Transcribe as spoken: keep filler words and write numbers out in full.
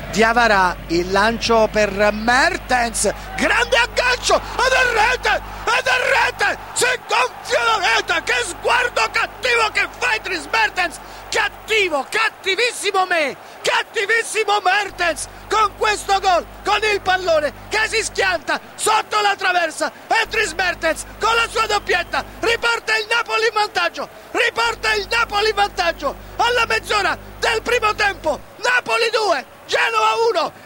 Diawara, il lancio per Mertens, grande aggancio ed è rete, ed è rete, si gonfia la rete, che sguardo cattivo che fai Dries Mertens, cattivo, cattivissimo me, cattivissimo Mertens, con questo gol, con il pallone che si schianta sotto la traversa e Dries Mertens con la sua doppietta riporta il Napoli in vantaggio, riporta il Napoli in vantaggio alla mezz'ora del primo tempo. Napoli due, Genova uno,